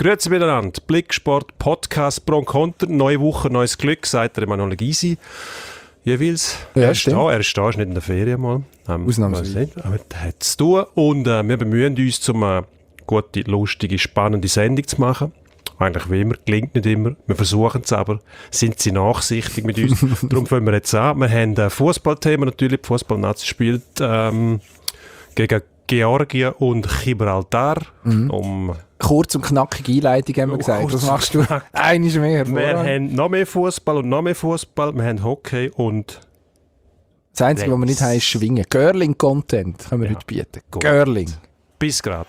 Grüezi miteinander. Blicksport, Podcast, Pro und Konter. Neue Woche, neues Glück, sagt der Emanuel Gysi. Jeweils. Ja, er ist da, ist nicht in der Ferien mal. Ausnahmsweise. Aber das hat zu tun. Und wir bemühen uns, um eine gute, lustige, spannende Sendung zu machen. Eigentlich wie immer, gelingt nicht immer. Wir versuchen es aber. Sind sie nachsichtig mit uns? Darum fangen wir jetzt an. Wir haben ein Fußballthema natürlich. Die Fußballnazi spielt gegen Georgien und Gibraltar. Kurz und knackige Einleitung haben wir gesagt. Was machst du? Eines mehr. Wir haben noch mehr Fußball und noch mehr Fußball. Wir haben Hockey und... Das Einzige, was wir nicht haben, ist Schwingen. Girling-Content können wir heute bieten. Gut. Girling. Bis grad.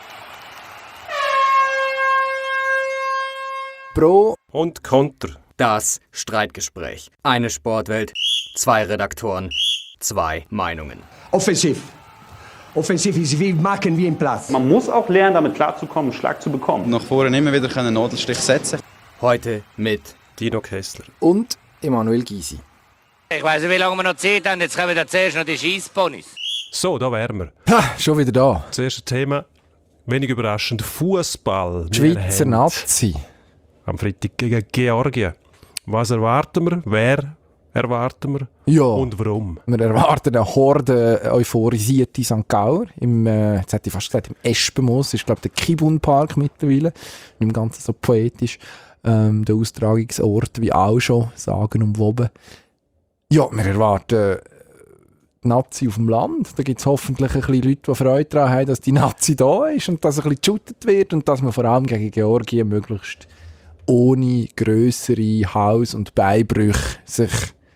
Pro und Konter. Das Streitgespräch. Eine Sportwelt, 2 Redaktoren, 2 Meinungen. Offensiv. Offensiv ist wie machen wie im Platz. Man muss auch lernen, damit klarzukommen, einen Schlag zu bekommen. Nach vorne immer wieder einen Nadelstich setzen. Heute mit Dino Kessler. und Emanuel Gysi. Ich weiss nicht, wie lange wir noch Zeit haben. Jetzt kommen wir zuerst noch die Scheissponys. So, da wären wir. Ha, schon wieder da. Das erste Thema, wenig überraschend, Fußball. Die Schweizer Nazi. Am Freitag gegen Georgien. Was erwarten wir? Wer erwarten wir? Ja. Und warum? Wir erwarten eine Horde euphorisierte St. Gauer jetzt hätte ich fast gesagt, im Espenmoos, ist glaube ich der Kibun-Park mittlerweile, nicht im Ganzen so poetisch, der Austragungsort, wie auch schon, sagenumwoben. Ja, wir erwarten die Nazi auf dem Land, da gibt es hoffentlich ein bisschen Leute, die Freude daran haben, dass die Nazi da ist und dass ein bisschen geshootet wird und dass man vor allem gegen Georgien möglichst ohne grössere Haus- und Beinbrüche sich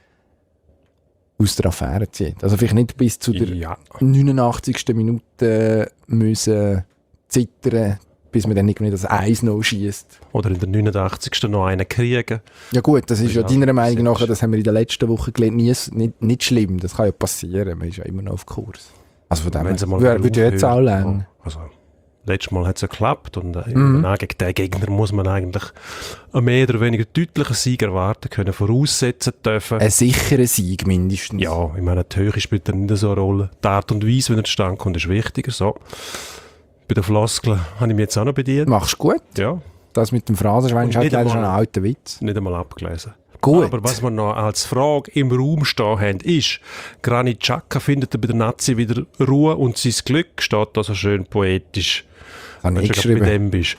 aus der Affäre zieht. Also vielleicht nicht bis zu der 89. Minute müssen zittern, bis man dann irgendwie das 1-0 schießt. Oder in der 89. noch einen kriegen. Ja gut, das ist ja deiner Meinung nach, das haben wir in der letzten Woche gelernt, nicht schlimm. Das kann ja passieren, man ist ja immer noch auf Kurs. Also von dem her würde jetzt auch lernen. Also, letztes Mal hat es ja geklappt und gegen den Gegner muss man eigentlich einen mehr oder weniger deutlichen Sieg erwarten können, voraussetzen dürfen. Ein sicherer Sieg mindestens. Ja, ich meine, die Höhe spielt dann nicht so eine Rolle. Die Art und Weise, wie er zustande kommt, ist wichtiger. So. Bei den Floskeln habe ich mich jetzt auch noch bedient. Machst du gut. Ja. Das mit dem Phrasenschwein ist halt leider schon ein alter Witz. Nicht einmal abgelesen. Gut. Aber was wir noch als Frage im Raum stehen haben, ist, Granit Xhaka findet bei der Nazi wieder Ruhe und sein Glück, steht da so schön poetisch. Habe Wenn ich du geschrieben. bei dem bist.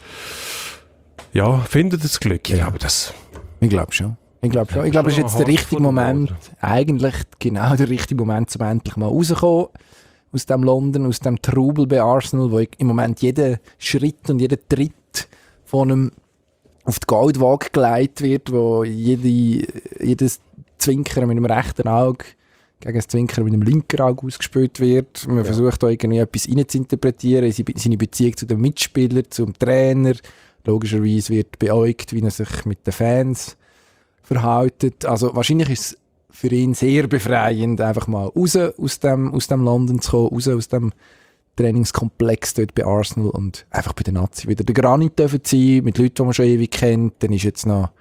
Ja, findet das Glück? Ja. Aber das... Ich glaube schon. Ich glaube, es ist jetzt der richtige Moment, eigentlich genau der richtige Moment, um endlich mal rauszukommen aus dem London, aus dem Trubel bei Arsenal, wo im Moment jeder Schritt und jeder Tritt von einem auf die Goldwaage gelegt wird, wo jedes Zwinkern mit dem rechten Auge gegen das Zwinkern mit dem linken Auge ausgespielt wird. Man versucht da irgendwie etwas reinzuinterpretieren, seine Beziehung zu den Mitspielern, zum Trainer. Logischerweise wird beäugt, wie er sich mit den Fans verhält. Also wahrscheinlich ist es für ihn sehr befreiend, einfach mal raus aus dem London zu kommen, raus aus dem Trainingskomplex dort bei Arsenal und einfach bei der Nazi wieder der Granit dürfen sein, mit Leuten, die man schon ewig kennt. Dann ist jetzt noch,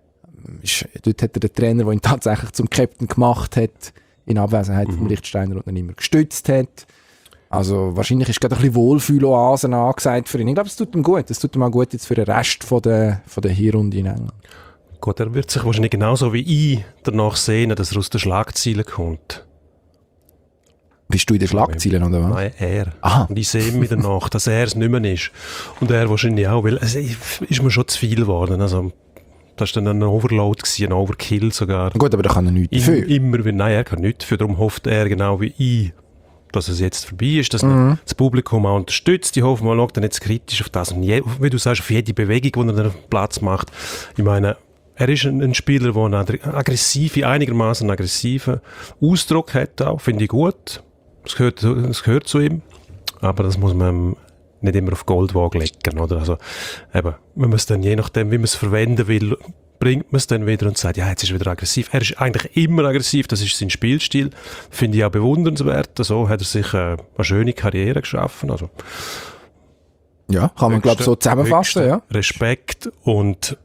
dort hat er den Trainer, der ihn tatsächlich zum Captain gemacht hat, in Abwesenheit von Lichtsteiner und dann immer gestützt hat. Also wahrscheinlich ist gerade ein bisschen Wohlfühl-Oasen angesagt für ihn. Ich glaube, es tut ihm gut. Es tut ihm auch gut jetzt für den Rest von der Hinrunde in England. Gut, er wird sich wahrscheinlich genauso wie ich danach sehnen, dass er aus den Schlagzeilen kommt. Bist du in den Schlagzeilen oder was? Nein, er. Aha. Und ich sehe mir danach, dass er es nicht mehr ist. Und er wahrscheinlich auch, weil es ist mir schon zu viel geworden. Also, das war dann ein Overload, ein Overkill sogar. Gut, aber da kann er nichts dafür. Nein, er kann nichts dafür. Darum hofft er genau wie ich, dass es jetzt vorbei ist, dass man das Publikum auch unterstützt. Ich hoffe, man schaut dann jetzt kritisch auf das. Und wie du sagst, auf jede Bewegung, die er auf dem Platz macht. Ich meine, er ist ein Spieler, der einen einigermaßen aggressiven Ausdruck hat, auch. Finde ich gut. Es gehört zu ihm. Aber das muss man nicht immer auf Goldwaage legen, oder? Also, eben, wenn man es dann, je nachdem, wie man es verwenden will, bringt man es dann wieder und sagt, ja, jetzt ist er wieder aggressiv. Er ist eigentlich immer aggressiv, das ist sein Spielstil. Finde ich auch bewundernswert. So hat er sich eine schöne Karriere geschaffen. Also, ja, kann man, glaube ich, so zusammenfassen, ja. Respekt und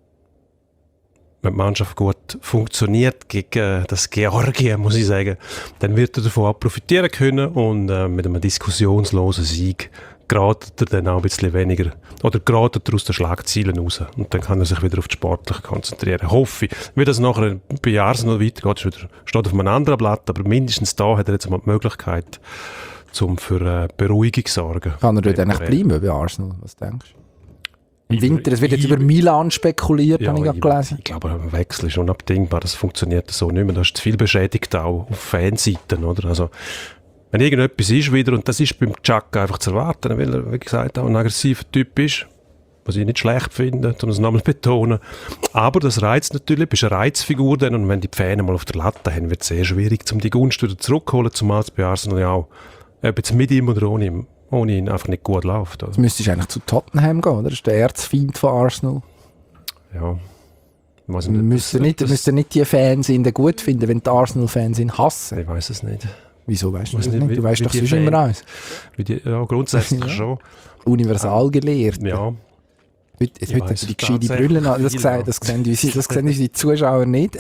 wenn die Mannschaft gut funktioniert gegen das Georgien, muss ich sagen, dann wird er davon auch profitieren können und mit einem diskussionslosen Sieg geratet er dann auch ein bisschen weniger, oder geratet er aus den Schlagzeilen raus. Und dann kann er sich wieder auf das Sportliche konzentrieren. Hoffe ich. Wie das nachher bei Arsenal weitergeht, steht auf einem anderen Blatt, aber mindestens da hat er jetzt mal die Möglichkeit, um für Beruhigung zu sorgen. Kann er dort eigentlich bleiben bei Arsenal? Was denkst du? Im Winter, es wird jetzt über Milan spekuliert, habe ich gerade gelesen. Ich glaube, ein Wechsel ist unabdingbar. Das funktioniert so nicht mehr. Da ist zu viel beschädigt auch auf Fanseiten, oder? Also, wenn irgendetwas ist wieder, und das ist beim Xhaka einfach zu erwarten, weil er, wie gesagt, auch ein aggressiver Typ ist, was ich nicht schlecht finde, um es nochmal zu betonen. Aber das reizt natürlich, bist eine Reizfigur dann, und wenn die Fans mal auf der Latte haben, wird es sehr schwierig, um die Gunst wieder zurückzuholen, zumal es bei Arsenal ja auch, ob jetzt mit ihm oder ohne ihn einfach nicht gut läuft. Also. Jetzt müsstest du eigentlich zu Tottenham gehen, oder? Das ist der Erzfeind von Arsenal. Ja. Müsste nicht die Fans ihn gut finden, wenn die Arsenal-Fans ihn hassen. Ich weiß es nicht. Wieso weißt du das nicht? Du weißt doch sonst immer eins. Ja, grundsätzlich schon. Universal gelehrt. Ja. Heute hat die gescheite Brille an. Das sehen unsere Zuschauer nicht.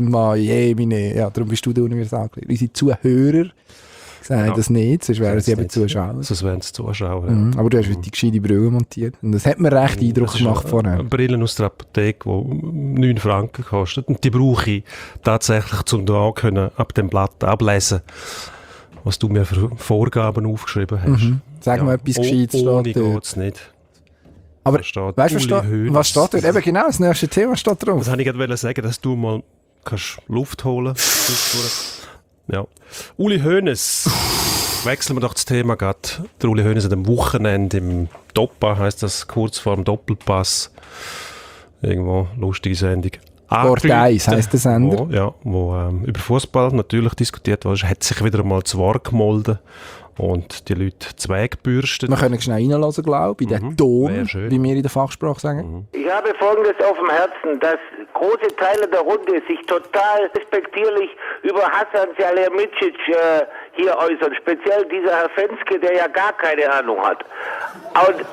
Darum bist du der Universal gelehrt. Unsere Zuhörer sagen das nicht, sonst wären sie eben Zuschauer. Sonst wären es Zuschauer. Aber du hast heute die gescheite Brille montiert. Und das hat mir recht Eindruck gemacht vorher. Brillen aus der Apotheke, die 9 Franken kosten. Und die brauche ich tatsächlich, um da können, ab dem Blatt ablesen, was du mir für Vorgaben aufgeschrieben hast. Sag mal etwas Gescheites. Ohne geht es nicht. Aber weißt du, was steht dort? Eben genau, das nächste Thema steht drauf. Das wollte ich gerade sagen, dass du mal kannst Luft holen kannst. Ja. Uli Hoeneß. Wechseln wir doch das Thema gerade. Der Uli Hoeneß hat am Wochenende im Doppa, heisst das kurz vor dem Doppelpass. Irgendwo lustige Sendung. Sport 1 heisst der Sender. Wo über Fußball natürlich diskutiert wurde. Hat sich wieder einmal zu Wort gemolden und die Leute zweckbürstet. Wir können schnell reinhören, glaube ich, in den Ton, wie wir in der Fachsprache sagen. Ich habe Folgendes auf dem Herzen, dass große Teile der Runde sich total respektierlich über Hasan Salihamidzic hier äußern. Speziell dieser Herr Fenske, der ja gar keine Ahnung hat. Und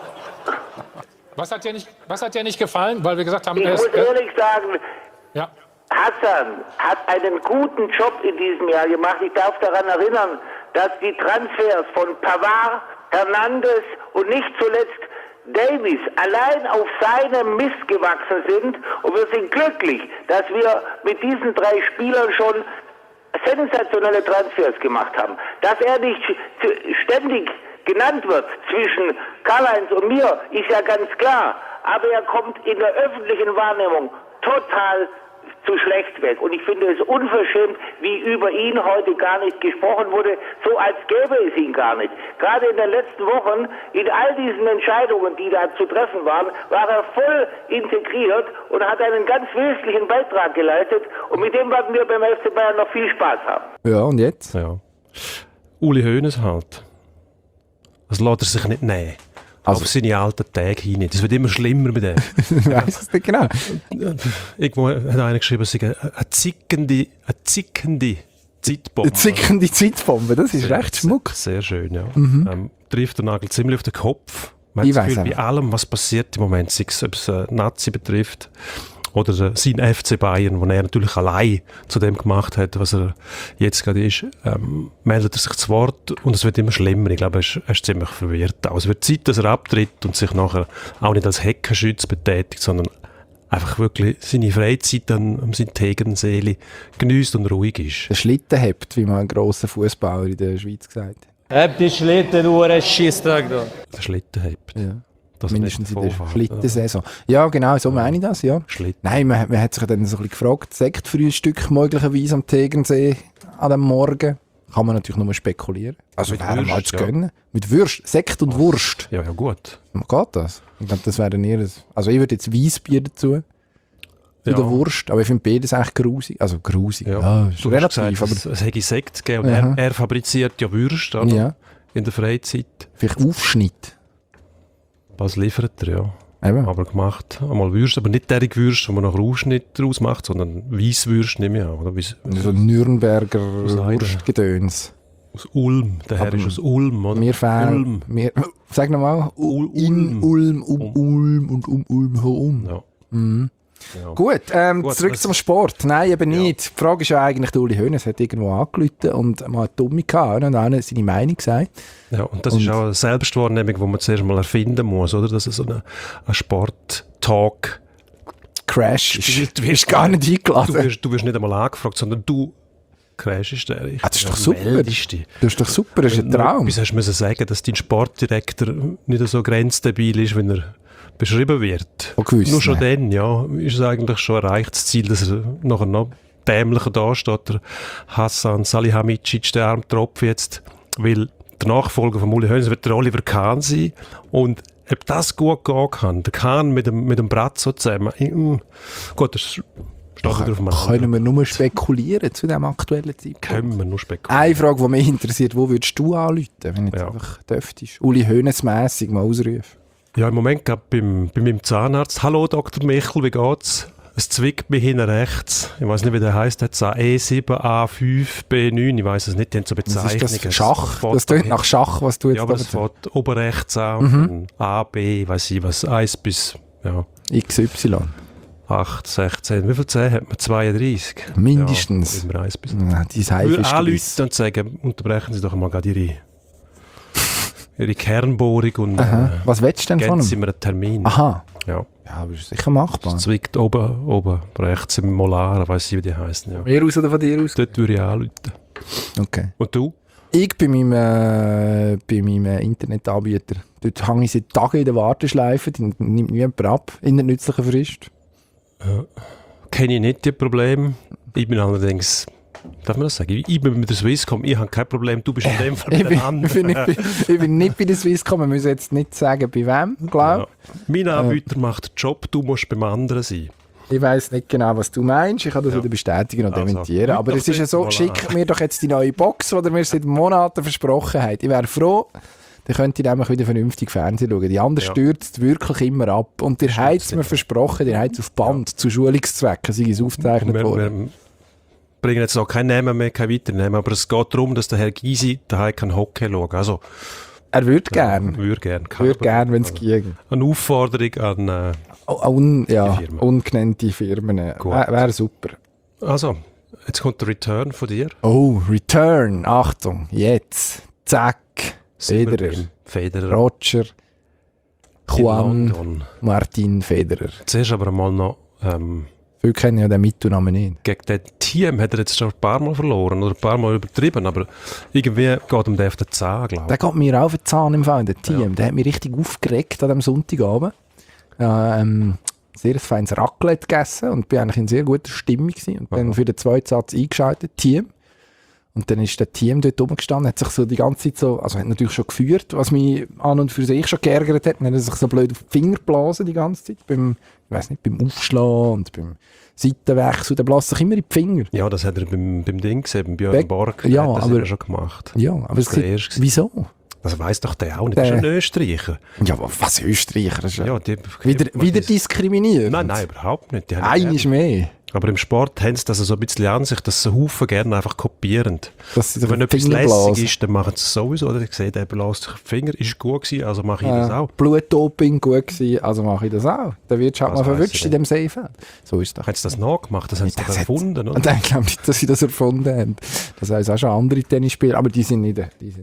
was hat dir nicht gefallen? Weil wir gesagt haben, ich muss ehrlich sagen, ja. Hassan hat einen guten Job in diesem Jahr gemacht. Ich darf daran erinnern, dass die Transfers von Pavard, Hernandez und nicht zuletzt Davies allein auf seinem Mist gewachsen sind. Und wir sind glücklich, dass wir mit diesen 3 Spielern schon sensationelle Transfers gemacht haben. Dass er nicht ständig genannt wird zwischen Karl-Heinz und mir, ist ja ganz klar. Aber er kommt in der öffentlichen Wahrnehmung total zu schlecht weg. Und ich finde es unverschämt, wie über ihn heute gar nicht gesprochen wurde, so als gäbe es ihn gar nicht. Gerade in den letzten Wochen, in all diesen Entscheidungen, die da zu treffen waren, war er voll integriert und hat einen ganz wesentlichen Beitrag geleistet. Und mit dem werden wir beim FC Bayern noch viel Spaß haben. Ja, und jetzt? Ja. Uli Hoeneß halt. Das lässt er sich nicht nehmen. Also, auf seine alten Tage hin. Das wird immer schlimmer mit dem. Ich weiss es nicht genau. Irgendwo hat einer geschrieben, es sei eine zickende Zeitbombe. Eine zickende Zeitbombe, das ist recht schmuck. Sehr schön, ja. Trifft den Nagel ziemlich auf den Kopf. Man Ich hat das weiss Gefühl, bei allem, was passiert im Moment, sei es, ob es Nazi betrifft oder sein FC Bayern, wo er natürlich allein zu dem gemacht hat, was er jetzt gerade ist, meldet er sich zu Wort und es wird immer schlimmer. Ich glaube, er ist ziemlich verwirrt. Also es wird Zeit, dass er abtritt und sich nachher auch nicht als Heckenschütz betätigt, sondern einfach wirklich seine Freizeit an seiner Tegernseele genießt und ruhig ist. Der Schlitten hebt, wie man ein grosser Fußballer in der Schweiz gesagt hat. Habt die Schlitten nur einen Scheissdreck da. Der Schlitten hebt. Ja. Das mindestens in der Schlittensaison. Ja, genau, so meine ich das, ja. Nein, man hat sich dann so ein bisschen gefragt, Sektfrühstück möglicherweise am Tegernsee an dem Morgen. Kann man natürlich nur spekulieren. Also wäre mal zu gönnen. Mit Würst, Sekt und Wurst. Ja, gut. Geht das? Ich glaube, das wäre eher also ich würde jetzt Weissbier dazu. Zu der Wurst. Aber ich finde beides echt grusig. Also grusig. Ja, ist relativ. Gesagt, es hätte Sekt gegeben und er fabriziert ja Würst in der Freizeit. Vielleicht Aufschnitt. Was liefert er, ja. Eben. Aber gemacht, einmal Würst, aber nicht derige Würst, die man nach Ausschnitt daraus macht, sondern Weisswürst, nehme ich an. Oder? So Nürnberger Wurstgedöns. Aus Ulm, der Herr ist aus Ulm, oder? Wir fahren, sag nochmal, in Ulm, Ulm und Ulm herum. Ja. Mhm. Ja. Gut, zurück was- zum Sport. Nein, eben nicht. Die Frage ist ja eigentlich, der Uli Hoeneß hat irgendwo angerufen und mal eine Dumme gehabt und einer seine Meinung gesagt. Ja, und das ist auch eine Selbstwahrnehmung, die man zuerst mal erfinden muss, oder? Dass es so ein Sport-Talk Crash, ist. du wirst gar nicht eingeladen. Du wirst nicht einmal angefragt, sondern du crashst den. Das ist doch super. Meldest dich. Das ist doch super, das ist ein Traum. Bis hast du müssen sagen, dass dein Sportdirektor nicht so grenzdebil ist, wenn er beschrieben wird. Nur schon dann, ja, ist es eigentlich schon erreicht, das Ziel, dass er nachher noch dämlicher da steht, der Hassan Salihamidzic, der Armtropf jetzt, weil der Nachfolger von Uli Hoeneß wird der Oliver Kahn sein und ob das gut gehen kann, der Kahn mit dem Brazzo zusammen, gut, das steht wieder auf dem Können wir nur spekulieren zu diesem aktuellen Zeitpunkt? Können wir nur spekulieren. Eine Frage, die mich interessiert, wo würdest du anrufen, wenn du jetzt einfach dürftest? Uli Hoeneß-mässig mal ausrufen. Ja, im Moment gerade bei meinem Zahnarzt. Hallo Dr. Michel, wie geht's? Es zwickt mich hinten rechts. Ich weiß nicht, wie der heisst. E7, A5, B9. Ich weiß es nicht. Die haben so Bezeichnungen. Was ist das? Schach? Das klingt nach Schach, was du jetzt ja, aber es fährt oben rechts an. Und dann A, B, weiß ich was. 1 bis XY. 8, 16. Wie viel 10 hat man? 32? Mindestens. Ja, immer 1 bis. Ja, die Seife ist anrufen und sagen, unterbrechen Sie doch mal gerade ihre Kernbohrung und was willst du denn von geben ihm? Sie mir einen Termin. Aha. Ja. Ja, aber ist sicher machbar. Es zwickt oben rechts im Molar, weiss ich, wie die heißen. Ja. Mir aus oder von dir aus? Dort würde ich anrufen. Okay. Und du? Ich bei meinem Internetanbieter. Dort hänge ich seit Tagen in der Warteschleife, die nimmt niemand ab, in der nützlichen Frist. Kenne ich nicht die Probleme. Ich bin allerdings, darf man das sagen? Ich bin mit der Swisscom, ich habe kein Problem, du bist in dem Fall Ich mit bin, dem anderen. ich bin nicht bei der Swisscom, wir müssen jetzt nicht sagen, bei wem, glaube Ja. Mein Anbieter macht den Job, du musst beim anderen sein. ich. weiss nicht genau, was du meinst, ich kann das wieder bestätigen und dementieren. Aber es ist ja so, schick mir doch jetzt die neue Box, die ihr mir seit Monaten versprochen habt. Ich wäre froh, dann könnt ihr nämlich wieder vernünftig Fernsehen schauen. Die andere stürzt wirklich immer ab. Und ihr habt es mir versprochen, ihr habt es auf Band zu Schulungszwecken, sei es aufgezeichnet worden. Wir bringen jetzt auch keinen Namen mehr, keinen weiteren Namen, aber es geht darum, dass der Herr Gysi daheim kann Hockey schauen kann. Also, er würde gern. Würde gern, wenn es ginge. Eine Aufforderung an Firmen. Ungenannte Firmen. Wäre super. Also, jetzt kommt der Return von dir. Oh, Return. Achtung, jetzt. Zack. Federer. Roger. Juan. Martin Federer. Zuerst aber mal noch... Viele kennen ja den Mittelnamen nicht. Gegen das Team hat er jetzt schon ein paar Mal verloren oder ein paar Mal übertrieben, aber irgendwie geht ihm der auf den Zahn, glaube ich. Der geht mir auf den Zahn im Fall, der Team. Ja. Der hat mich richtig aufgeregt an diesem Sonntagabend. Sehr feines Raclette gegessen und bin eigentlich in sehr guter Stimmung gewesen. Und dann für den zweiten Satz eingeschaltet, Team. Und dann ist der Team dort oben gestanden, hat sich so die ganze Zeit so, also hat natürlich schon geführt, was mich an und für sich schon geärgert hat. Dann hat er sich so blöd auf die Finger geblasen die ganze Zeit, beim Aufschlagen und beim Seitenwechsel, der bläst sich immer in die Finger. Ja, das hat er beim Ding gesehen, beim Björn Borg, ja, hat das aber, schon gemacht. Ja, aber es wieso? Das weiss doch der auch nicht, das ist ein Österreicher. Ja, aber was Österreicher? Ist ja, wieder diskriminiert? Nein, überhaupt nicht. Eines mehr. Aber im Sport haben sie das so ein bisschen an sich, dass sie Haufen gerne einfach kopieren. Wenn etwas Finger lässig ist, dann machen sie es sowieso. Oder ich sehe, der bläst sich die Finger, ist gut gewesen, also mache ich das auch. Blutdoping gut gewesen, also mache ich das auch. Da wird halt mal verwünscht in dem Seefeld. So ist das. Haben sie das nachgemacht? Das haben sie doch erfunden, oder? Und ich glaube nicht, dass sie das erfunden haben. Das heißt auch schon andere Tennisspieler, aber die sind nicht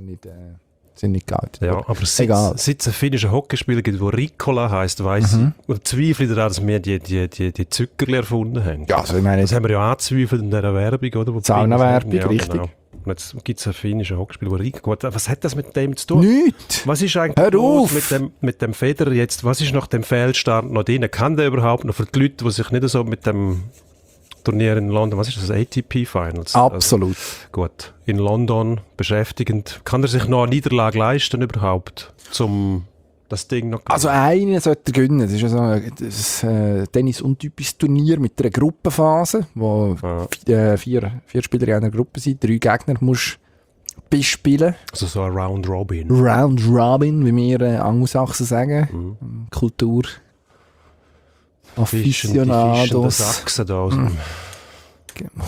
geoutet. Ja, aber seit es einen finnischen Hockeyspieler gibt, der Ricola heisst, weiss ich, oder zweifle ich daran, dass wir die Zuckerli erfunden haben. Ja, also ich meine, das haben wir ja angezweifelt in dieser Werbung, oder? Saunawerbung, ja, richtig. Genau. Und jetzt gibt es einen finnischen Hockeyspieler, der Ricola. Was hat das mit dem zu tun? Nichts! Was ist eigentlich los mit dem Federer jetzt? Was ist nach dem Fehlstart noch drin? Kann der überhaupt noch für die Leute, die sich nicht so mit dem Turnier in London, was ist das, ATP Finals? Absolut. Also, gut, in London beschäftigend. Kann er sich noch eine Niederlage leisten überhaupt, um das Ding noch... Also einen sollte er gewinnen. Das ist ja so ein Tennis-untypisches Turnier mit einer Gruppenphase, wo 4 Spieler in einer Gruppe sind, 3 Gegner musst bespielen. Also so ein Round Robin. Round Robin, wie wir Angelsachsen sagen. Kultur. Aficionados. Sachsen da aus dem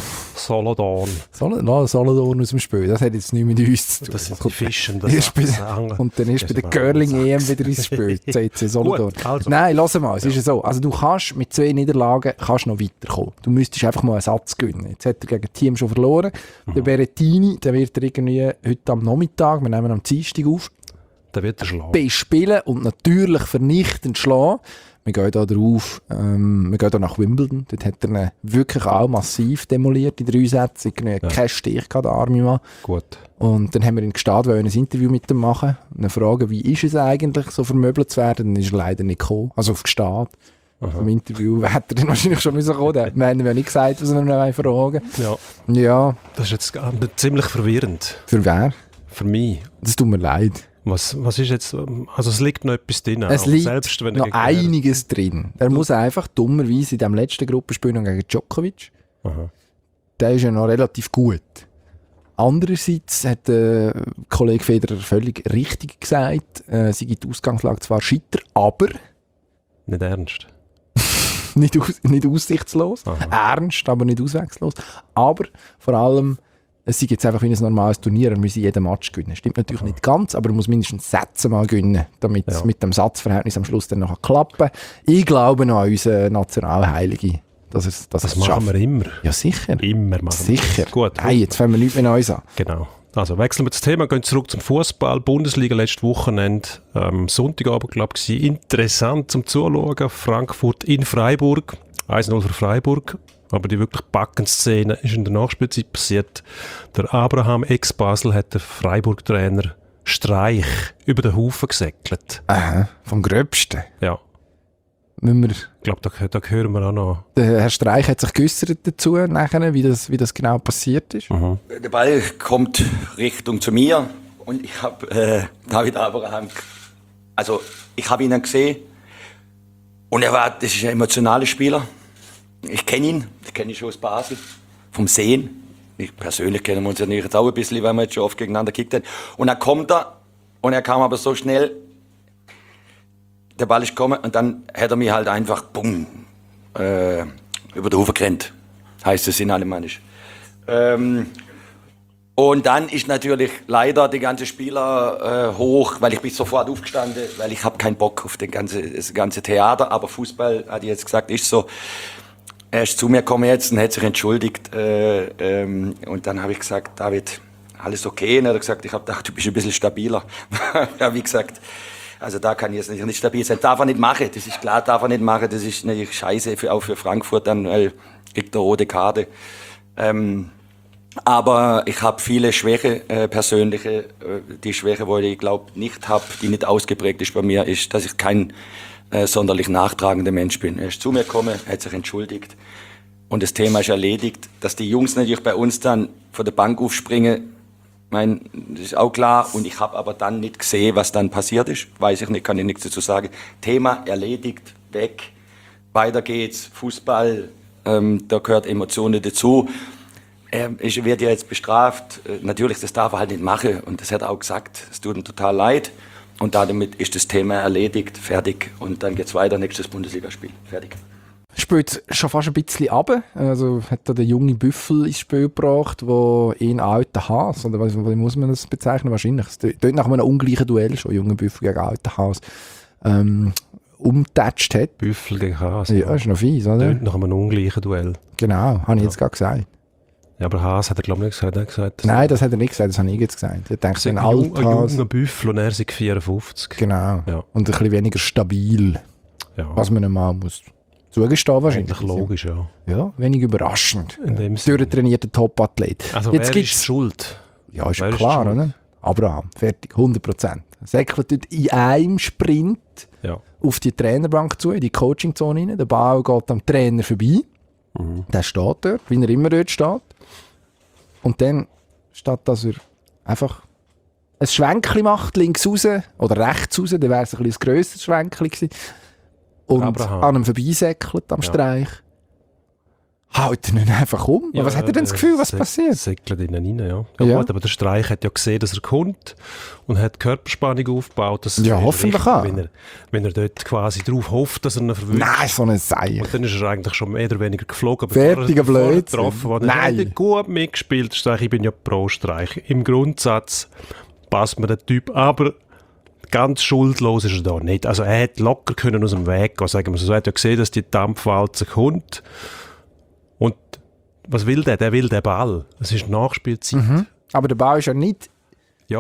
Solothurn. Solothurn aus dem Spiel, das hat jetzt nichts mit uns zu tun. Das sind die Fischen, das und dann ist bei der Curling-EM wieder ins Spiel, CC Solothurn. Gut, also. Nein, lass mal, es ist ja so, also du kannst mit 2 Niederlagen noch weiterkommen. Du müsstest einfach mal einen Satz gewinnen. Jetzt hat er gegen das Team schon verloren. Der Berettini, der wird er irgendwie heute am Nachmittag, wir nehmen am Dienstag auf, der wird er schlagen. Bespielen und natürlich vernichtend schlagen. Wir gehen hier drauf, wir gehen hier nach Wimbledon. Dort hat er ihn wirklich auch massiv demoliert in 3 Sätzen. Kein Stich gehabt, der arme Mann. Gut. Und dann haben wir in Gstaad ein Interview mit ihm machen. Eine Frage, wie ist es eigentlich, so vermöbelt zu werden? Dann ist er leider nicht gekommen. Also auf Gstaad. Im Interview hätte er dann wahrscheinlich schon kommen müssen. Wir haben ja nicht gesagt, was wir noch fragen. Ja. Das ist jetzt ziemlich verwirrend. Für wer? Für mich. Das tut mir leid. Was ist jetzt, also es liegt noch etwas drin. Es liegt selbst, wenn noch einiges drin. Er muss einfach dummerweise in dem letzten Gruppenspiel gegen Djokovic. Aha. Der ist ja noch relativ gut. Andererseits hat der Kollege Federer völlig richtig gesagt, sie gibt die Ausgangslage zwar scheiter, aber nicht ernst. nicht aussichtslos. Aha. Ernst, aber nicht ausweglos. Aber vor allem, es ist jetzt einfach wie ein normales Turnier, er muss jeden Match gewinnen. Stimmt natürlich nicht ganz, aber er muss mindestens Sätze mal gewinnen, damit es mit dem Satzverhältnis am Schluss dann noch klappen kann. Ich glaube noch an unseren Nationalheiligen. Das machen wir immer. Ja, sicher. Immer machen wir sicher. Das. Gut. Hey, jetzt fangen wir nichts mehr Neues an. Genau. Also wechseln wir das Thema, gehen zurück zum Fußball. Bundesliga letztes Wochenende, Sonntagabend, glaube ich, war interessant zum Zuschauen. Frankfurt in Freiburg, 1-0 für Freiburg. Aber die wirklich packende Szene ist in der Nachspielzeit passiert. Der Abraham ex-Basel hat den Freiburg-Trainer Streich über den Haufen gesäckelt. Aha, vom Gröbsten. Ja. Ich glaube, da hören wir auch noch. Der Herr Streich hat sich geäussert dazu, nachher, wie das genau passiert ist. Mhm. Der Ball kommt Richtung zu mir und ich habe David Abraham, also ich habe ihn dann gesehen und das ist ein emotionaler Spieler. Ich kenne ihn schon aus Basel, vom Sehen. Ich persönlich kennen wir uns ja nicht jetzt auch ein bisschen, weil wir jetzt schon oft gegeneinander gekickt haben. Und dann kommt er und er kam aber so schnell, der Ball ist gekommen und dann hat er mich halt einfach bumm, über den Hof gerannt, heißt es in Alemannisch. Und dann ist natürlich leider die ganze Spieler hoch, weil ich bin sofort aufgestanden, weil ich habe keinen Bock auf das ganze Theater, aber Fußball, hat ich jetzt gesagt, ist so. Er ist zu mir gekommen jetzt und hat sich entschuldigt und dann habe ich gesagt, David, alles okay? Und er hat gesagt, ich habe gedacht, du bist ein bisschen stabiler. Ja, wie gesagt, also da kann ich jetzt nicht stabil sein. Darf er nicht machen, das ist klar, darf er nicht machen. Das ist natürlich scheiße, auch für Frankfurt, dann kriegt er rote Karte. Aber ich habe viele Schwäche, persönliche. Die Schwäche, wo ich glaube nicht habe, die nicht ausgeprägt ist bei mir, ist, dass ich kein sonderlich nachtragender Mensch bin. Er ist zu mir gekommen, hat sich entschuldigt und das Thema ist erledigt. Dass die Jungs natürlich bei uns dann von der Bank aufspringen, das ist auch klar. Und ich habe aber dann nicht gesehen, was dann passiert ist. Weiß ich nicht, kann ich nichts dazu sagen. Thema erledigt, weg, weiter geht's. Fußball, da gehört Emotionen dazu. Er wird ja jetzt bestraft. Natürlich, das darf er halt nicht machen. Und das hat er auch gesagt. Es tut ihm total leid. Und damit ist das Thema erledigt, fertig. Und dann geht's weiter, nächstes Bundesligaspiel. Fertig. Spielt schon fast ein bisschen runter. Also hat da der junge Büffel ins Spiel gebracht, der ihn alten Haas, oder wie muss man das bezeichnen? Wahrscheinlich. Es tönt nach einem ungleichen Duell schon, junger Büffel gegen alten Haas. Umgetatscht hat. Büffel gegen Haas. Ja, ist noch fies, oder? Tönt nach einem ungleichen Duell. Genau, habe ich jetzt gerade gesagt. Ja, aber Haas hat er, glaube ich, nicht gesagt. Nein, das hat er nicht gesagt, das habe ich jetzt gesagt. Ich denke, ein junger Büffel und er ist 54. Genau. Ja. Und ein bisschen weniger stabil. Ja. Was man ihm mal muss zugestehen wahrscheinlich. Eigentlich logisch, ja. Ja, wenig überraschend. Ja. Durchtrainierter Top-Athlet. Also jetzt wer ist schuld? Ja, ist ja klar, oder? Abraham, fertig, 100%. Säckelt dort in einem Sprint auf die Trainerbank zu, in die Coachingzone rein. Der Ball geht am Trainer vorbei. Mhm. Der steht dort, wie er immer dort steht. Und dann, statt dass er einfach ein Schwenkli macht, links raus oder rechts raus, dann wäre es ein grösseres Schwenkli gewesen. Und Abraham an ihm vorbeisäckelt am Streich. haut er nicht einfach um? Ja, was hat er denn das Gefühl, was passiert? Säckelt innen rein, ja. Gut, aber der Streich hat ja gesehen, dass er kommt und hat Körperspannung aufgebaut. Ja, hoffentlich auch. Wenn er dort quasi darauf hofft, dass er ihn verwünscht. Nein, so ein Seich. Und dann ist er eigentlich schon mehr oder weniger geflogen. Fertiger Blödsinn. Nein. Er hat gut mitgespielt. Streich, ich bin ja pro Streich. Im Grundsatz passt mir der Typ, aber ganz schuldlos ist er da nicht. Also er hätte locker können aus dem Weg gehen, sagen wir so. Er hat ja gesehen, dass die Dampfwalze kommt. Und was will der? Der will den Ball. Es ist Nachspielzeit. Aber der Ball ist ja nicht in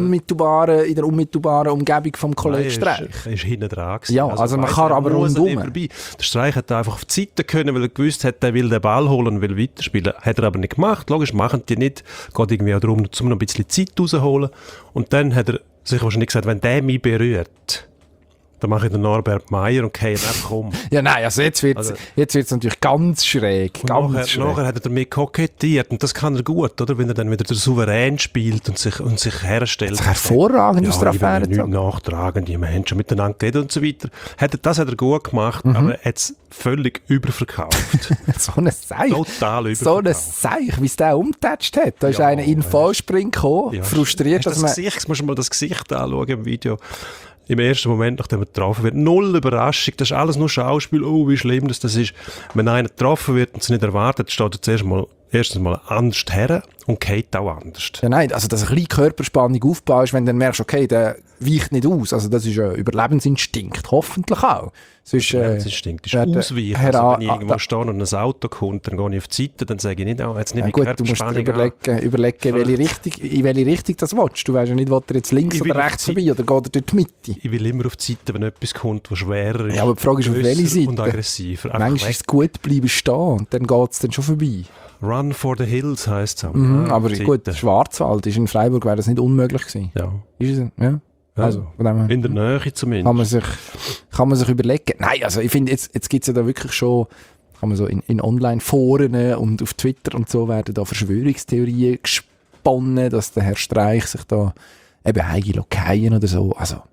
der unmittelbaren Umgebung vom Kollegen Streich. Er ist hinten dran gewesen. Ja, also man kann aber rundum. Der Streich hat einfach auf die Seite können, weil er gewusst hat, der will den Ball holen und will weiterspielen. Hat er aber nicht gemacht. Logisch, machen die nicht. Geht irgendwie auch darum, um noch ein bisschen Zeit rausholen. Und dann hat er sich wahrscheinlich gesagt, wenn der mich berührt, dann mache ich den Norbert Meyer und gehe einfach um. Ja, nein, also jetzt wird es natürlich ganz schräg. Nachher hat er damit kokettiert und das kann er gut, oder? Wenn er dann wieder der Souverän spielt und sich herstellt. Das ist hervorragend aus der Affäre. Ich will nicht nachtragen, wir haben schon miteinander geredet und so weiter. Das hat er gut gemacht, aber er hat es völlig überverkauft. So ein Seich. Total überverkauft. So ein Seich, wie es der umgetatscht hat. Da ist einer in den Vollspring gekommen, frustriert. Hast du musst du mal das Gesicht anschauen im Video. Im ersten Moment, nachdem er getroffen wird, null Überraschung, das ist alles nur Schauspiel, oh, wie schlimm das ist. Wenn einer getroffen wird und es nicht erwartet, steht er erstens mal anders her und geht auch anders. Ja, nein, also dass ein bisschen Körperspannung aufbaust, wenn du dann merkst, okay, der weicht nicht aus. Also das ist ein Überlebensinstinkt, hoffentlich auch. Überlebensinstinkt ist ausweichen. Also wenn ich irgendwo stehe und ein Auto kommt, dann gehe ich auf die Seite, dann sage ich nicht, jetzt nehme ich Körperspannung. Du musst überlegen, in welche Richtung das willst. Du weißt ja nicht, will er jetzt links oder rechts vorbei oder geht er durch die Mitte. Ich will immer auf die Seite, wenn etwas kommt, was schwerer ist. Ja, aber die Frage ist, auf welche Seite? Und aggressiver. Manchmal ist es gut, bleiben stehen und dann geht es dann schon vorbei. Run for the Hills heisst es auch. Aber gut, Schwarzwald ist in Freiburg, wäre das nicht unmöglich gewesen. Ja. Ist es? Ja. Also, in der Nähe zumindest. Kann man sich überlegen. Nein, also ich finde, jetzt gibt es ja da wirklich schon, kann man so in Online-Foren und auf Twitter und so werden da Verschwörungstheorien gesponnen, dass der Herr Streich sich da eben heimgehen oder so.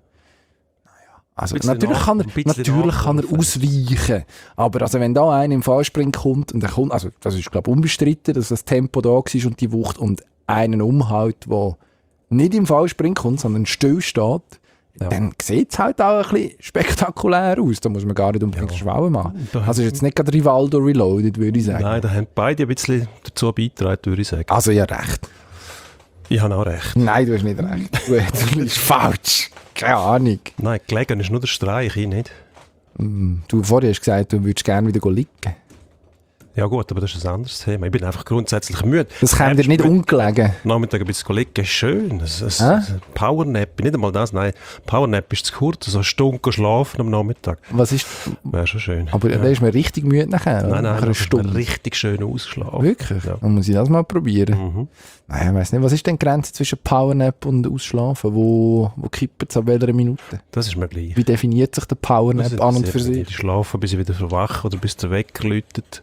Also natürlich kann er ausweichen, aber also wenn da einer im Fallspring kommt und er kommt, also das ist glaube ich unbestritten, dass das Tempo da war und die Wucht und einen umhaut, der nicht im Fallspring kommt, sondern still steht, dann sieht es halt auch ein bisschen spektakulär aus. Da muss man gar nicht unbedingt Schwalben machen. Also ist jetzt nicht gerade Rivaldo Reloaded, würde ich sagen. Nein, da haben beide ein bisschen dazu beigetragen, würde ich sagen. Also ja, recht. Ich habe auch recht. Nein, du hast nicht recht. Du bist falsch. Keine Ahnung. Nein, gelegen ist nur der Streich, ich nicht. Du vorher hast gesagt, du würdest gerne wieder liegen. Ja gut, aber das ist ein anderes Thema. Ich bin einfach grundsätzlich müde. Das kommt dir nicht ungelegen. Nachmittag ein bisschen liegen ist schön. Powernap, nicht einmal das, nein. Powernap ist zu kurz, so eine Stunde schlafen am Nachmittag. Was ist? Wäre schon schön. Aber da ist man richtig müde nachher. Nein, nach einer Stunde. Richtig schön ausgeschlafen. Wirklich? Ja. Dann muss ich das mal probieren. Nein, ich weiss nicht, was ist denn die Grenze zwischen Powernap und Ausschlafen? Wo kippt es ab welcher Minute? Das ist mir gleich. Wie definiert sich der Powernap an und für sich? Ich schlafe, bis ich wieder verwache oder bis der Wecker läutet.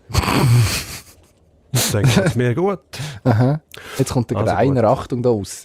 Ich denke, das ist mir gut. Aha. Jetzt kommt der Greiner, Achtung da raus.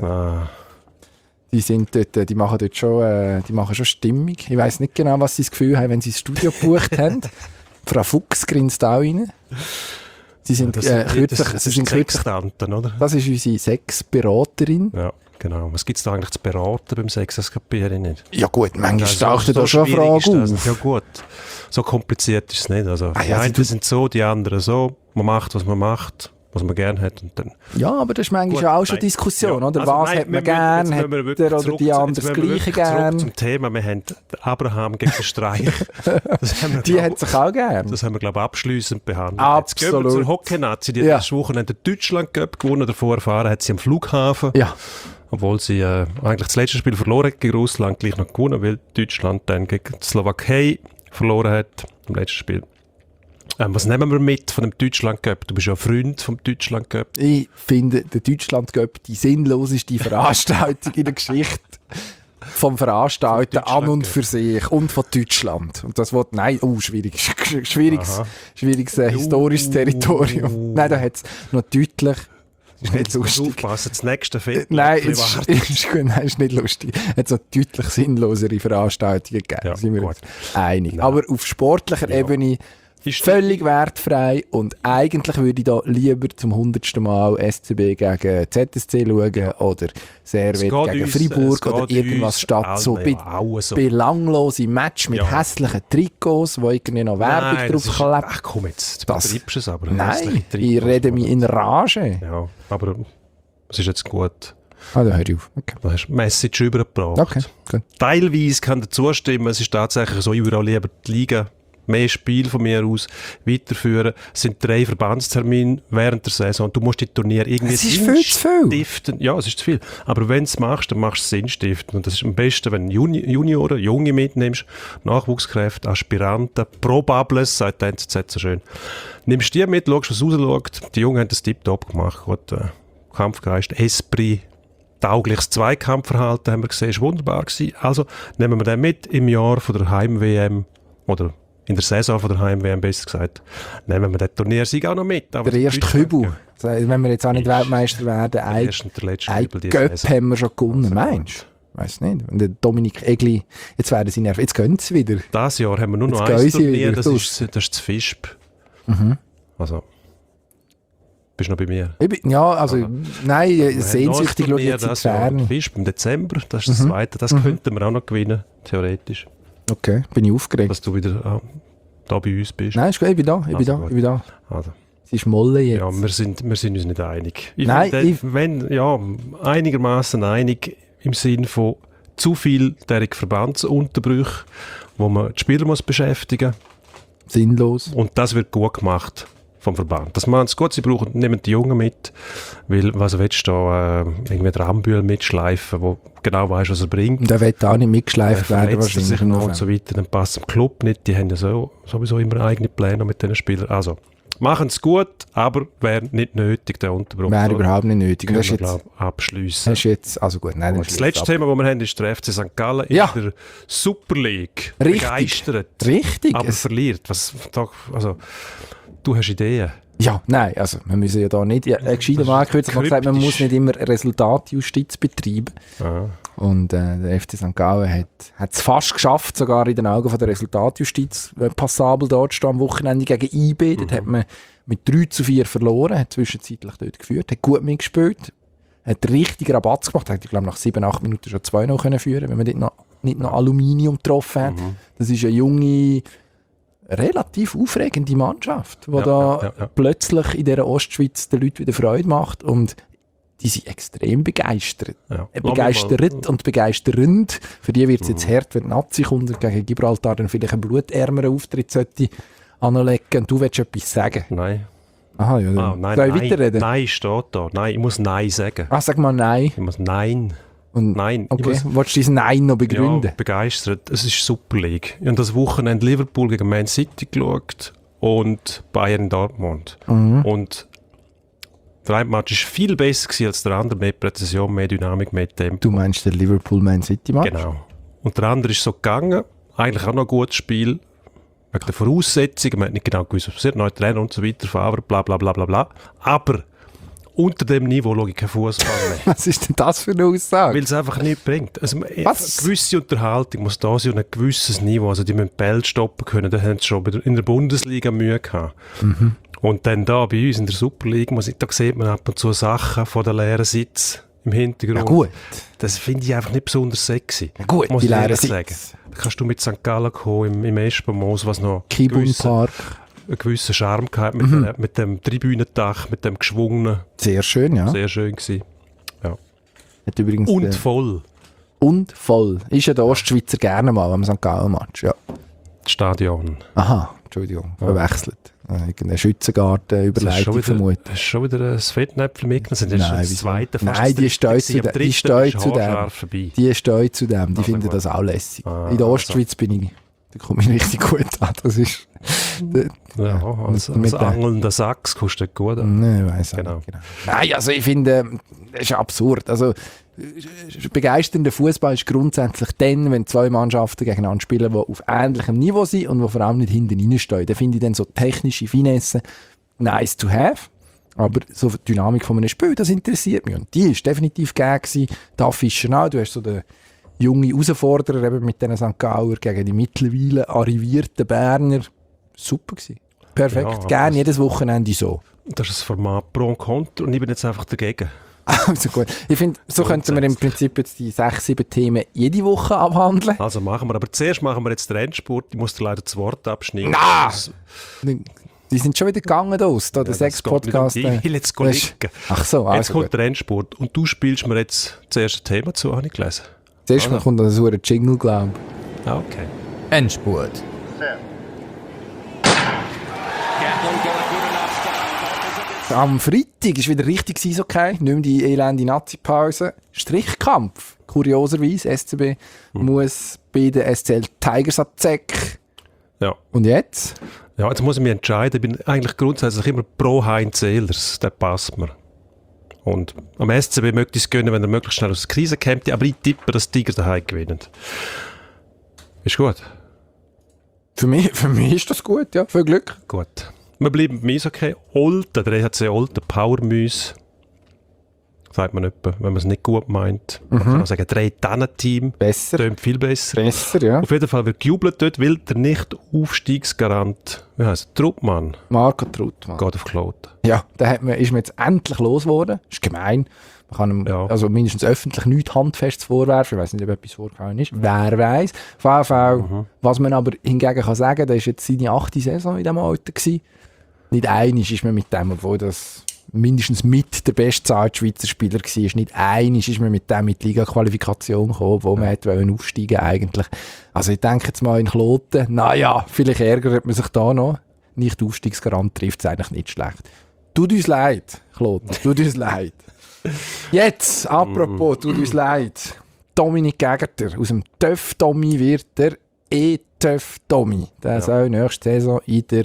Die sind dort, die machen schon Stimmung. Ich weiss nicht genau, was sie das Gefühl haben, wenn sie das Studio gebucht haben. Frau Fuchs grinst auch rein. Sie sind kürzlich, oder? Das ist unsere Sexberaterin. Ja, genau. Was gibt es da eigentlich zu beraten beim Sex? Das kapiere ich nicht. Ja gut, manchmal taucht da schon eine Frage auf. Ja gut, so kompliziert ist es nicht. Also, die einen sind so, die anderen so. Man macht, was man macht, was man gerne hat. Und dann ja, aber das ist manchmal auch schon Diskussion, oder? Also, was hat man gerne, hat der oder die andere das Gleiche gerne? Zurück zum Thema, wir haben Abraham gegen Streich. Die hat sich auch gerne. Das haben wir, glaube ich, abschliessend behandelt. Absolut. Jetzt gehen wir zur Hockey-Nazi, die hat das Wochenende Deutschland Cup gewonnen, davor erfahren hat sie am Flughafen. Ja. Obwohl sie eigentlich das letzte Spiel verloren hat gegen Russland, gleich noch gewonnen, weil Deutschland dann gegen die Slowakei verloren hat im letzten Spiel. Was nehmen wir mit von dem Deutschland Cup? Du bist ja ein Freund vom Deutschland Cup. Ich finde der Deutschland Cup die sinnloseste Veranstaltung in der Geschichte vom Veranstalten an und für sich und von Deutschland. Und das wird, schwieriges historisches Territorium. Nein, da hat es noch deutlich. Ist nicht lustig. Aufpassen, das nächste Viertel. Nein, ist nicht lustig. Es hat so deutlich sinnlosere Veranstaltungen gegeben. Ja, sind wir uns einig. Aber auf sportlicher Ebene völlig wertfrei und eigentlich würde ich da lieber zum 100. Mal SCB gegen ZSC schauen oder Servet gegen Freiburg oder irgendwas statt so belanglose Match mit hässlichen Trikots, wo irgendwie noch Werbung drauf klebt. Ach komm jetzt, du betreibst es aber. Nein, ich rede mich in Rage. Ja, aber es ist jetzt gut. Ah, da hör ich auf. Okay. Da hast du Message übergebracht. Okay, gut. Teilweise kann dazu stimmen, es ist tatsächlich so, ich würde auch lieber die Liga mehr Spiel von mir aus weiterführen. Es sind 3 Verbandstermine während der Saison. Du musst die Turniere irgendwie sinnstiftend. Ja, es ist zu viel. Aber wenn du es machst, dann machst du es sinnstiftend. Und das ist am besten, wenn du Junioren, Junge mitnimmst, Nachwuchskräfte, Aspiranten, Probables, sagt der NZZ so schön. Nimmst die mit, schaust, was rausschaut. Die Jungen haben das tipptopp gemacht. Gut, Kampfgeist, Esprit, taugliches Zweikampfverhalten haben wir gesehen, ist wunderbar gewesen. Also nehmen wir den mit im Jahr von der Heim-WM oder in der Saison von der Heim-WM, besser gesagt, nehmen wir den Turniersieg auch noch mit. Aber der erste Kübel, wenn wir jetzt auch nicht Weltmeister werden, ein Göpp haben wir schon gewonnen, meinst du? Weiss nicht. Und der Dominik Egli, jetzt werden sie nervös, jetzt gehen sie wieder. Dieses Jahr haben wir nur noch ein Turnier, das ist das Fischb. Mhm. Also, bist du noch bei mir? Ja, also, nein, sehnsüchtig schaue ich jetzt in die Ferne. Fischb im Dezember, das ist das zweite, das könnten wir auch noch gewinnen, theoretisch. Okay, bin ich aufgeregt. Dass du wieder da bei uns bist. Nein, ist gut, ich bin da. Also. Sie ist Molle jetzt. Ja, wir sind uns nicht einig. Einigermaßen einig im Sinn von zu viel derige Verbandsunterbrüche, wo man die Spieler muss beschäftigen muss. Sinnlos. Und das wird gut gemacht vom Verband. Das machen sie gut, sie nehmen die Jungen mit, weil, was willst du da, irgendwie den Rambühl mitschleifen, wo genau weißt, was er bringt. Und der wird auch nicht mitgeschleift werden wahrscheinlich. Und so weiter, dann passt im Club nicht, die haben ja sowieso immer eigene Pläne mit diesen Spielern. Also, machen es gut, aber wäre nicht nötig, der Unterbruch. Wäre überhaupt nicht nötig. Das ist jetzt abschließen. Das ist jetzt, also gut, nein, das letzte Thema, das wir haben, ist der FC St. Gallen in der Super League. Richtig. Begeistert. Richtig. Aber verliert. Du hast Ideen? Ja, nein, also wir müssen ja da nicht, gescheiter Markt hat gesagt, man muss nicht immer Resultatjustiz betreiben. Aha. Und der FC St. Gallen hat es fast geschafft, sogar in den Augen von der Resultatjustiz passabel dort stehen am Wochenende gegen IB. Dort hat man mit 3-4 verloren, hat zwischenzeitlich dort geführt, hat gut mitgespielt, hat richtig Rabatz gemacht, hat, ich glaube, nach 7-8 Minuten schon 2-0 können führen, wenn man dort nicht noch Aluminium getroffen hat. Das ist eine junge, relativ aufregende Mannschaft, die plötzlich in dieser Ostschweiz den Leuten wieder Freude macht und die sind extrem begeistert. Ja. Begeistert und begeisternd. Für die wird es jetzt hart, wenn die Nazi kommt und gegen Gibraltar dann vielleicht einen blutärmeren Auftritt sollte anlegen. Und du willst etwas sagen? Nein. Aha, ja, dann soll ich weiterreden? Nein steht da. Nein, ich muss Nein sagen. Ach, sag mal Nein. Ich muss Nein. Und nein. Okay, willst du diesen Nein noch begründen? Ja, begeistert. Es ist Super League. Ich habe das Wochenende Liverpool gegen Man City geschaut und Bayern Dortmund. Und der eine Match war viel besser als der andere, mehr Präzision, mehr Dynamik, mehr Tempo. Du meinst den Liverpool-Man City-Match? Genau. Und der andere ist so gegangen, eigentlich auch noch ein gutes Spiel, wegen der Voraussetzungen, man hat nicht genau gewusst, was passiert, neue Trainer und so weiter, Favre, bla bla bla bla bla. Aber unter dem Niveau schaue ich keinen Fußball mehr. Was ist denn das für eine Aussage? Weil es einfach nichts bringt. Also, eine gewisse Unterhaltung muss da sein und ein gewisses Niveau. Also die müssen Bälle stoppen können, da haben sie schon in der Bundesliga Mühe gehabt. Und dann da bei uns in der Super League, da sieht man ab und zu Sachen von den leeren Sitzen im Hintergrund. Ja, gut. Das finde ich einfach nicht besonders sexy. Ja, gut, muss die ich leeren sagen. Da kannst du mit St. Gallen kommen, im Espenmoos, was noch Kibun-Park. Einen gewissen Charme gehabt mit dem Tribünendach, mit dem geschwungenen. Sehr schön, ja. Sehr schön gewesen. Ja. Hat übrigens und voll. Und voll. Ist ja der Ostschweizer gerne mal am St. Gallen-Match, ja. Stadion. Aha, Entschuldigung, verwechselt. Irgendein Schützengarten, Überleitung vermuten. Hast du schon wieder ein Fettnäpfel mitgenommen? Nein, das zweite Nein, die steht zu dem. Die steht zu dem. Die finden das auch lässig. In der Ostschweiz bin ich. Da komme ich richtig gut an. Das ist... als angelnder Sachs kostet gut. Nein, weiss auch nicht. Genau. Nein, also ich finde, das ist absurd. Also, begeisternder Fußball ist grundsätzlich dann, wenn zwei Mannschaften gegeneinander spielen, die auf ähnlichem Niveau sind und die vor allem nicht hinten reinstehen. Da finde ich dann so technische Finesse nice to have. Aber so die Dynamik von einem Spiel, das interessiert mich. Und die war definitiv gegeben gewesen. Da Fischer auch. Du hast so den jungen Herausforderer eben mit diesen St. Gauer gegen die mittlerweile arrivierten Berner. Super gewesen. Perfekt. Ja, Gerne jedes Wochenende so. Das ist ein Format Pro und Contra und ich bin jetzt einfach dagegen. Also gut. Ich finde, so könnten wir im Prinzip jetzt die 6-7 Themen jede Woche abhandeln. Also machen wir, aber zuerst machen wir jetzt den Endspurt. Ich muss dir leider das Wort abschneiden. Na! Die sind schon wieder gegangen aus, da, der Sex-Podcast. Ich will jetzt liegen. Ach so, also jetzt kommt gut. der Endspurt und du spielst mir jetzt das erste Thema zu, habe ich gelesen. Zuerst mal kommt so ein Jingle, glaube ich. Ah, okay. Endspurt. Am Freitag ist wieder richtig okay. Nicht mehr die elende Nazi-Pause. Strichkampf. Kurioserweise, SCB muss bei den SCL Tigers an die Säcke. Ja. Und jetzt? Ja, jetzt muss ich mich entscheiden. Ich bin eigentlich grundsätzlich immer pro Heinz Ehlers. Der passt mir. Und am SCB möchte ich es gönnen, wenn er möglichst schnell aus der Krise kommt. Aber ich tippe, dass die Tiger daheim gewinnen. Ist gut? Für mich ist das gut, ja. Viel Glück. Gut. Wir bleiben beim Eishockey. Olten, der EHC Olten, Powermüs. Sagt man etwa, wenn man es nicht gut meint. Man kann auch sagen, 3-Tannen-Team. Besser. Tönt viel besser. Besser, ja. Auf jeden Fall wird gejubelt dort, weil der Nicht-Aufstiegsgarant, wie heisst er, Truppmann, Marco Truttmann. geht auf Kloten. Ja, da ist man jetzt endlich losgeworden. Ist gemein. Man kann ihm also mindestens öffentlich nichts Handfestes vorwerfen. Ich weiss nicht, ob etwas vorgekommen ist. Wer weiss. VfL, was man aber hingegen kann sagen, das war jetzt seine 8. Saison in diesem Alter gewesen. Nicht einig ist man mit dem, obwohl das mindestens mit der beste Schweizer Spieler war. Nicht einig ist man mit dem mit die Liga-Qualifikation gekommen, wo man wollte aufsteigen eigentlich. Also ich denke jetzt mal in Kloten, naja, vielleicht ärgert man sich da noch. Nicht Aufstiegsgarant trifft es eigentlich nicht schlecht. Tut uns leid, Kloten, tut uns leid. Jetzt, apropos, tut uns leid. Dominik Gägerter, aus dem TÜV-Tommy wird der E-TÜV-Tommy. Der soll nächste Saison in der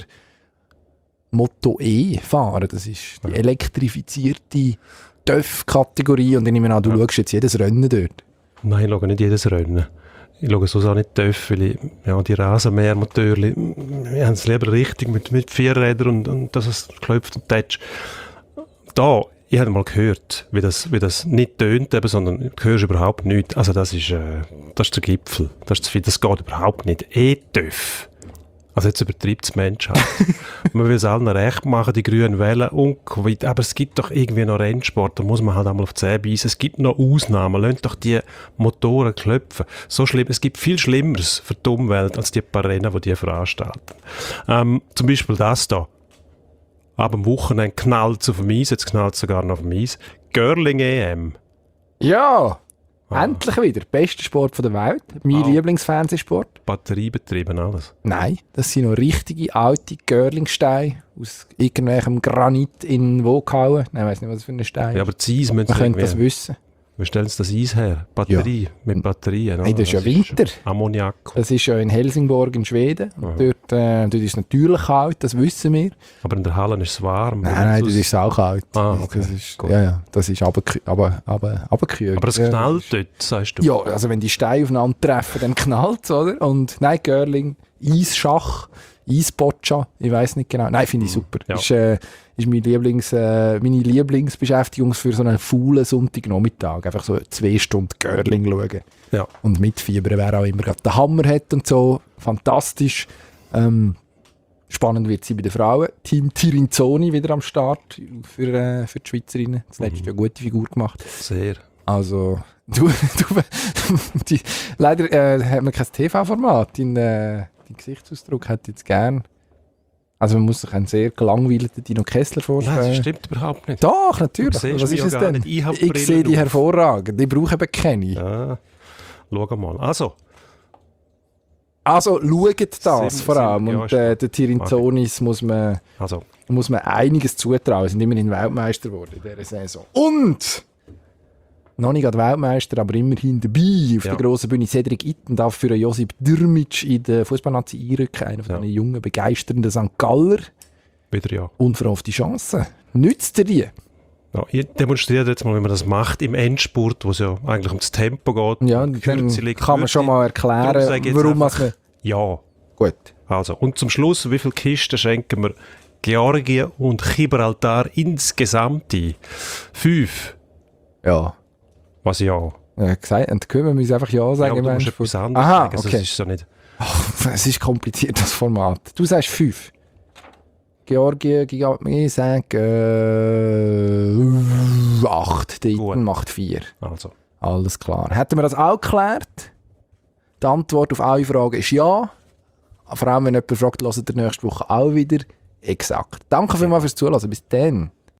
Moto E fahren. Das ist die elektrifizierte TÜV-Kategorie. Und ich nehme an, du schaust jetzt jedes Rennen dort. Nein, ich schaue nicht jedes Rennen. Ich schaue sonst auch nicht TÜV, weil ich, die Rasenmähermotoren, wir haben es lieber richtig mit 4 Rädern und dass es klopft und tätscht. Da, ich habe mal gehört, wie das nicht tönt, sondern du hörst überhaupt nichts. Also das ist der Gipfel. Das ist zu viel, das geht überhaupt nicht. E-TÜV. Also jetzt übertreibt es Menschheit. Man will es allen recht machen, die Grünen wählen und Covid. Aber es gibt doch irgendwie noch Rennsport, da muss man halt einmal auf die Zähne beißen. Es gibt noch Ausnahmen, lasst doch die Motoren klopfen. So schlimm, es gibt viel Schlimmeres für die Umwelt als die paar Rennen, die die veranstalten. Zum Beispiel das da. Ab dem Wochenende knallt es auf dem Eis, jetzt knallt es sogar noch auf dem Eis. Girling EM. Ja! Endlich wieder. Bester Sport der Welt. Mein Lieblingsfernsehsport. Batteriebetrieben alles. Nein, das sind noch richtige alte Girlingsteine aus irgendwelchem Granit in Woghauen. Nein, ich weiss nicht, was das für ein Stein ist. Ja, aber das Eis müssen wir können das wissen. Wie stellen Sie das Eis her? Batterie, mit Batterien? Nein, das ist ja Winter. Ammoniak. Das ist ja in Helsingborg in Schweden. Dort ist es natürlich kalt, das wissen wir. Aber in der Halle ist es warm. Nein, dort ist es auch kalt. Ah, okay. Das ist runtergekühlt. Aber es knallt dort, sagst du? Ja, also wenn die Steine aufeinander treffen, dann knallt es, oder? Und nein, Girling, Eisschach, Eisboccia, ich weiss nicht genau. Nein, finde ich super. Ja. Ist meine Lieblingsbeschäftigung für so einen faulen Sonntagnachmittag. Einfach so 2 Stunden Girling schauen. Ja. Und mitfiebern, wer auch immer gerade den Hammer hat und so. Fantastisch. Spannend wird sie bei den Frauen. Team Tirinzoni wieder am Start für die Schweizerinnen. Das letzte Jahr eine gute Figur gemacht. Sehr. Also, leider hat man kein TV-Format. Dein Gesichtsausdruck hätte jetzt gern. Also man muss sich einen sehr gelangweilten Dino Kessler vorstellen. Nein, das stimmt überhaupt nicht. Doch, natürlich. Was ist es denn? Ich sehe die hervorragend. Ich brauche eben keine. Ja, schau mal. Also, schaut das vor allem. Und den Tirinzonis muss man einiges zutrauen. Sie sind immerhin Weltmeister geworden in dieser Saison. Und noch nicht gerade Weltmeister, aber immerhin dabei auf der grossen Bühne. Cedric Itten darf für Josip Dürmic in der Fußballnazi einrücken. Einer von diesen jungen, begeisternden St. Galler. Wieder ja. Unverhoffte Chance. Nützt er die? Ja, ich demonstriere jetzt mal, wie man das macht im Endspurt, wo es ja eigentlich ums Tempo geht. Ja, dann kann man schon mal erklären, warum man... Ja. Gut. Also, und zum Schluss, wie viele Kisten schenken wir Georgien und Gibraltar insgesamt ein? 5. Ja. Was ja? Ja, gesagt. Und können wir einfach ja sagen? Ja, du musst etwas anderes sagen. Okay. Das ist so nicht... Es ist kompliziert, das Format. Du sagst 5. Georgien, ich sage 8. Der Iten macht 4. Also. Alles klar. Hätten wir das auch geklärt? Die Antwort auf alle Fragen ist ja. Vor allem, wenn jemand fragt, hört ihr nächste Woche auch wieder. Exakt. Danke vielmals fürs Zuhören. Bis dann.